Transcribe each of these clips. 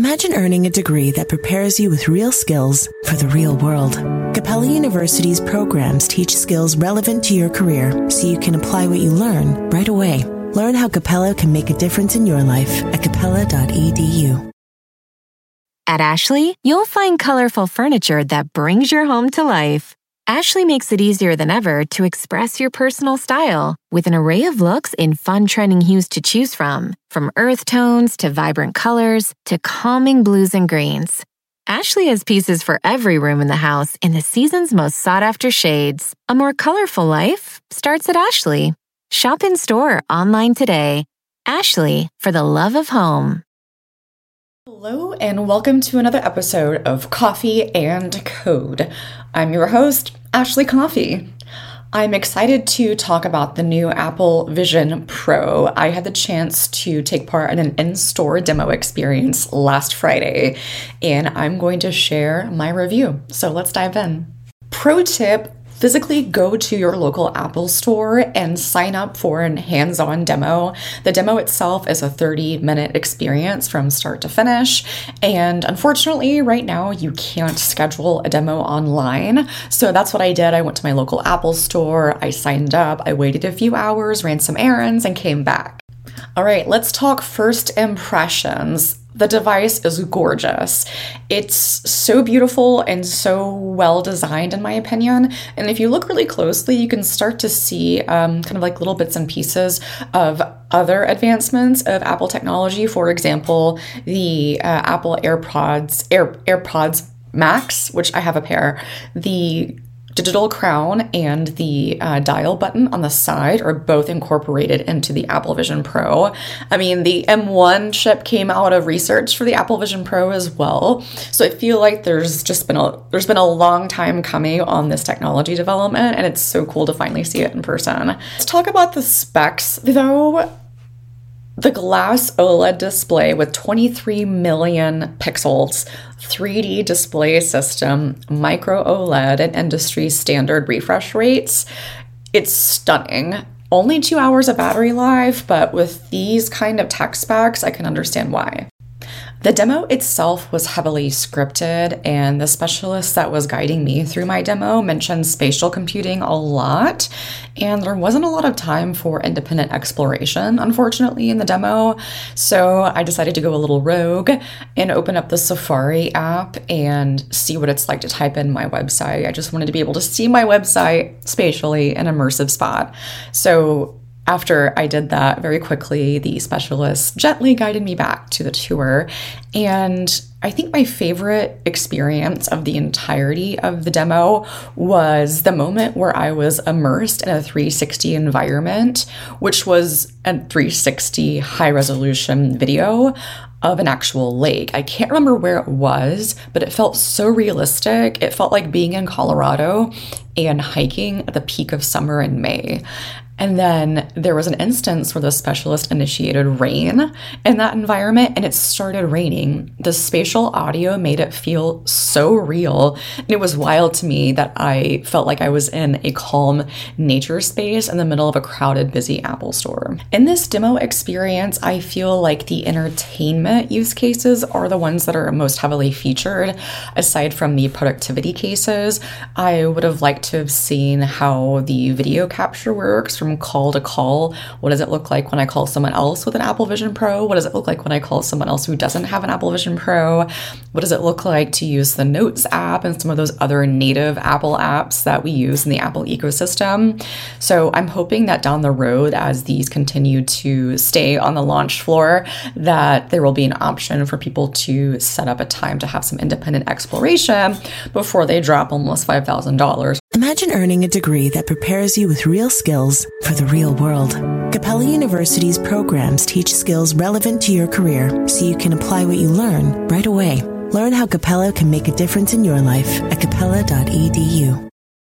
Imagine earning a degree that prepares you with real skills for the real world. Capella University's programs teach skills relevant to your career so you can apply what you learn right away. Learn how Capella can make a difference in your life at capella.edu. At Ashley, you'll find colorful furniture that brings your home to life. Ashley makes it easier than ever to express your personal style with an array of looks in fun trending hues to choose from earth tones to vibrant colors to calming blues and greens. Ashley has pieces for every room in the house in the season's most sought-after shades. A more colorful life starts at Ashley. Shop in store or online today. Ashley, for the love of home. Hello and welcome to another episode of Coffee and Code. I'm your host, Ashley Coffee. I'm excited to talk about the new Apple Vision Pro. I had the chance to take part in an in-store demo experience last Friday, and I'm going to share my review. So let's dive in. Pro tip: physically go to your local Apple store and sign up for a hands-on demo. The demo itself is a 30-minute experience from start to finish. And unfortunately, right now, you can't schedule a demo online. So that's what I did. I went to my local Apple store, I signed up, I waited a few hours, ran some errands, and came back. All right, let's talk first impressions. The device is gorgeous. It's so beautiful and so well designed, in my opinion. And if you look really closely, you can start to see kind of like little bits and pieces of other advancements of Apple technology. For example, the Apple AirPods Max, which I have a pair, the digital crown and the dial button on the side are both incorporated into the Apple Vision Pro. I mean, the M1 chip came out of research for the Apple Vision Pro as well. So I feel like there's been a long time coming on this technology development, and it's so cool to finally see it in person. Let's talk about the specs, though. The glass OLED display with 23 million pixels, 3D display system, micro OLED, and industry standard refresh rates. It's stunning. Only 2 hours of battery life, but with these kind of tech specs, I can understand why. The demo itself was heavily scripted, and the specialist that was guiding me through my demo mentioned spatial computing a lot, and there wasn't a lot of time for independent exploration, unfortunately, in the demo. So I decided to go a little rogue and open up the Safari app and see what it's like to type in my website. I just wanted to be able to see my website spatially in an immersive spot. So after I did that very quickly, the specialist gently guided me back to the tour. And I think my favorite experience of the entirety of the demo was the moment where I was immersed in a 360 environment, which was a 360 high resolution video of an actual lake. I can't remember where it was, but it felt so realistic. It felt like being in Colorado and hiking at the peak of summer in May. And then there was an instance where the specialist initiated rain in that environment, and it started raining. The spatial audio made it feel so real. And it was wild to me that I felt like I was in a calm nature space in the middle of a crowded, busy Apple store. In this demo experience, I feel like the entertainment use cases are the ones that are most heavily featured. Aside from the productivity cases, I would have liked to have seen how the video capture works from call to call. What does it look like when I call someone else with an Apple Vision Pro? What does it look like when I call someone else who doesn't have an Apple Vision Pro? What does it look like to use the Notes app and some of those other native Apple apps that we use in the Apple ecosystem? So I'm hoping that down the road, as these continue to stay on the launch floor, that there will be an option for people to set up a time to have some independent exploration before they drop almost $5,000. Imagine earning a degree that prepares you with real skills for the real world. Capella University's programs teach skills relevant to your career so you can apply what you learn right away. Learn how Capella can make a difference in your life at capella.edu.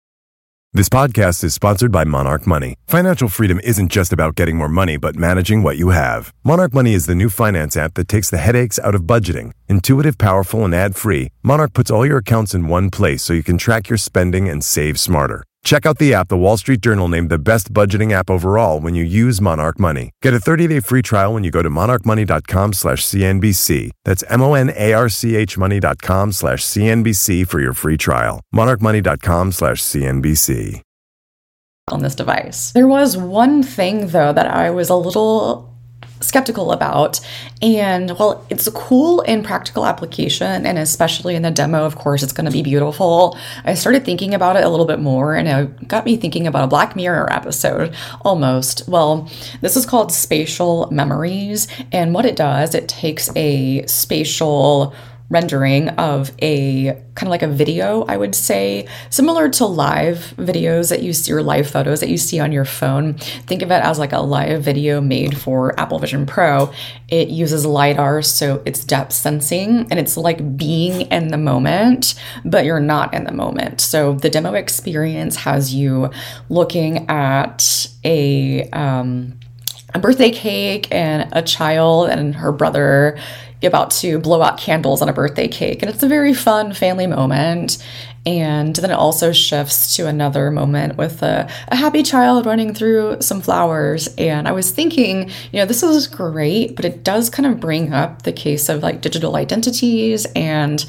This podcast is sponsored by Monarch Money. Financial freedom isn't just about getting more money, but managing what you have. Monarch Money is the new finance app that takes the headaches out of budgeting. Intuitive, powerful, and ad-free, Monarch puts all your accounts in one place so you can track your spending and save smarter. Check out the app the Wall Street Journal named the best budgeting app overall when you use Monarch Money. Get a 30-day free trial when you go to monarchmoney.com/CNBC. That's MONARCH money.com/CNBC for your free trial. monarchmoney.com/CNBC. On this device. There was one thing though that I was a little skeptical about, and well, it's a cool in practical application, and especially in the demo, of course, it's going to be beautiful. I started thinking about it a little bit more, and it got me thinking about a Black Mirror episode almost. Well, this is called Spatial Memories, and what it does, it takes a spatial rendering of a kind of like a video, I would say, similar to live videos that you see or live photos that you see on your phone. Think of it as like a live video made for Apple Vision Pro. It uses LiDAR, so it's depth sensing, and it's like being in the moment, but you're not in the moment. So the demo experience has you looking at a birthday cake and a child and her brother about to blow out candles on a birthday cake. And it's a very fun family moment. And then it also shifts to another moment with a happy child running through some flowers. And I was thinking, this is great, but it does kind of bring up the case of like digital identities and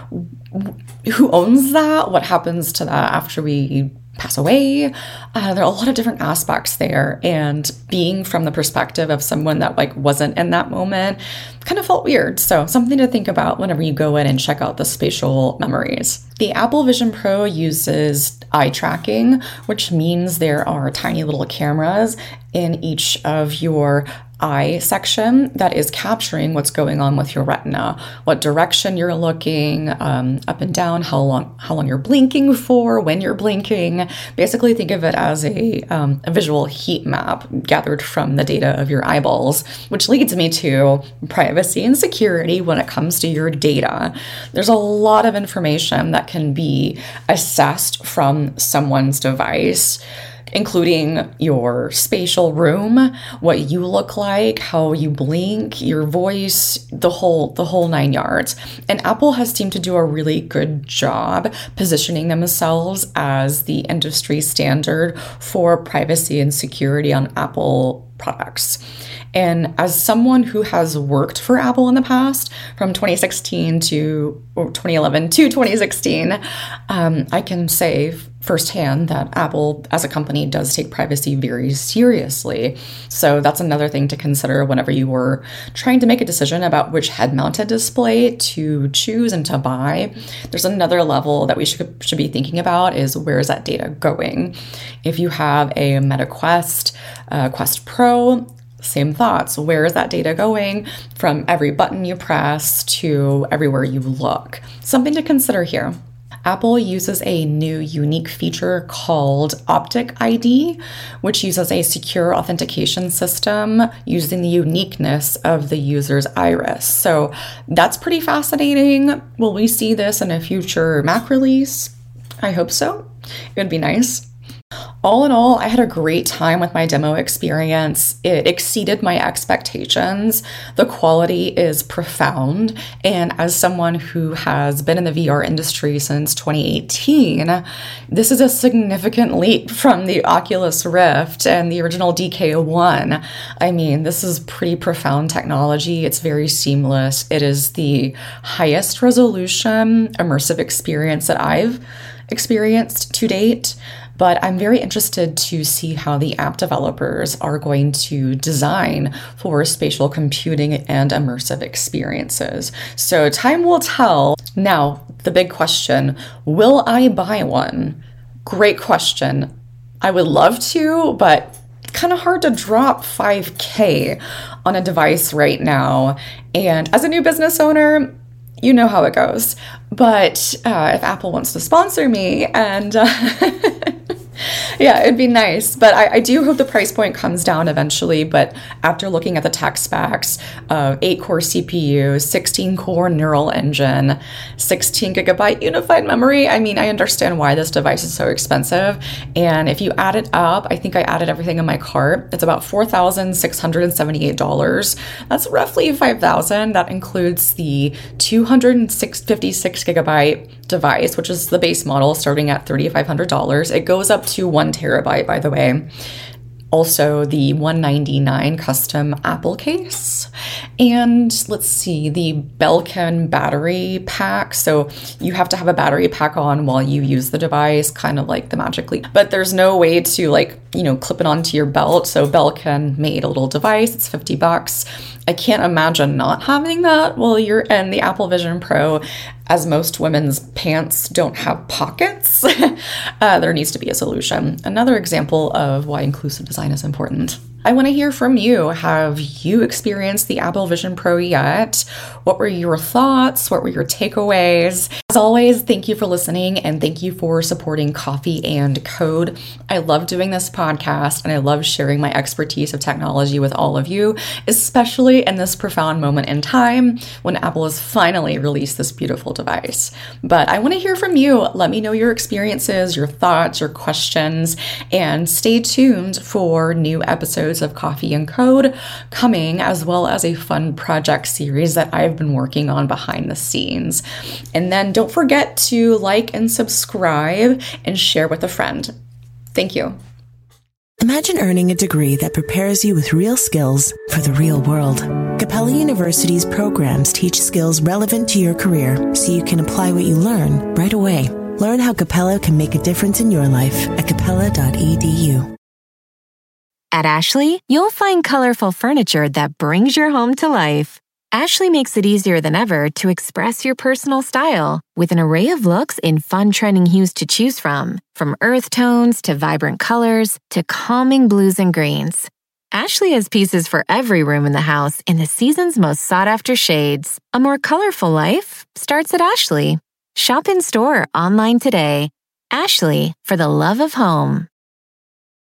who owns that? What happens to that after we pass away? There are a lot of different aspects there, and being from the perspective of someone that like wasn't in that moment kind of felt weird. So something to think about whenever you go in and check out the Spatial Memories. The Apple Vision Pro uses eye tracking, which means there are tiny little cameras in each of your eye section that is capturing what's going on with your retina, what direction you're looking, up and down, how long you're blinking for, when you're blinking. Basically, think of it as a visual heat map gathered from the data of your eyeballs, which leads me to privacy and security when it comes to your data. There's a lot of information that can be assessed from someone's device, including your spatial room, what you look like, how you blink, your voice, the whole 9 yards. And Apple has seemed to do a really good job positioning themselves as the industry standard for privacy and security on Apple products. And as someone who has worked for Apple in the past, from 2011 to 2016, I can say firsthand that Apple as a company does take privacy very seriously. So that's another thing to consider whenever you were trying to make a decision about which head-mounted display to choose and to buy. There's another level that we should be thinking about is, where is that data going? If you have a Meta Quest, Quest Pro, same thoughts. Where is that data going from every button you press to everywhere you look? Something to consider here. Apple uses a new unique feature called Optic ID, which uses a secure authentication system using the uniqueness of the user's iris. So that's pretty fascinating. Will we see this in a future Mac release? I hope so. It would be nice. All in all, I had a great time with my demo experience. It exceeded my expectations. The quality is profound. And as someone who has been in the VR industry since 2018, this is a significant leap from the Oculus Rift and the original DK1. I mean, this is pretty profound technology. It's very seamless. It is the highest resolution immersive experience that I've experienced to date. But I'm very interested to see how the app developers are going to design for spatial computing and immersive experiences. So time will tell. Now, the big question, will I buy one? Great question. I would love to, but kind of hard to drop $5,000 on a device right now. And as a new business owner, you know how it goes. But if Apple wants to sponsor me and Yeah, it'd be nice. But I do hope the price point comes down eventually. But after looking at the tech specs, 8-core CPU, 16-core neural engine, 16 gigabyte unified memory, I mean, I understand why this device is so expensive. And if you add it up, I think I added everything in my cart. It's about $4,678. That's roughly $5,000. That includes the 256 gigabyte device, which is the base model starting at $3,500. It goes up to 1 terabyte, by the way. Also, the $199 custom Apple case. And let's see, the Belkin battery pack. So you have to have a battery pack on while you use the device, kind of like the Magic Leap. But there's no way to clip it onto your belt. So Belkin made a little device. It's $50. I can't imagine not having that while you're in the Apple Vision Pro, as most women's pants don't have pockets. There needs to be a solution. Another example of why inclusive design is important. I want to hear from you. Have you experienced the Apple Vision Pro yet? What were your thoughts? What were your takeaways? As always, thank you for listening and thank you for supporting Coffee and Code. I love doing this podcast and I love sharing my expertise of technology with all of you, especially in this profound moment in time when Apple has finally released this beautiful device. But I want to hear from you. Let me know your experiences, your thoughts, your questions, and stay tuned for new episodes of Coffee and Code coming, as well as a fun project series that I've been working on behind the scenes. And then don't forget to like and subscribe and share with a friend. Thank you. Imagine earning a degree that prepares you with real skills for the real world. Capella University's programs teach skills relevant to your career so you can apply what you learn right away. Learn how Capella can make a difference in your life at capella.edu. At Ashley, you'll find colorful furniture that brings your home to life. Ashley makes it easier than ever to express your personal style with an array of looks in fun trending hues to choose from earth tones to vibrant colors to calming blues and greens. Ashley has pieces for every room in the house in the season's most sought-after shades. A more colorful life starts at Ashley. Shop in store or online today. Ashley, for the love of home.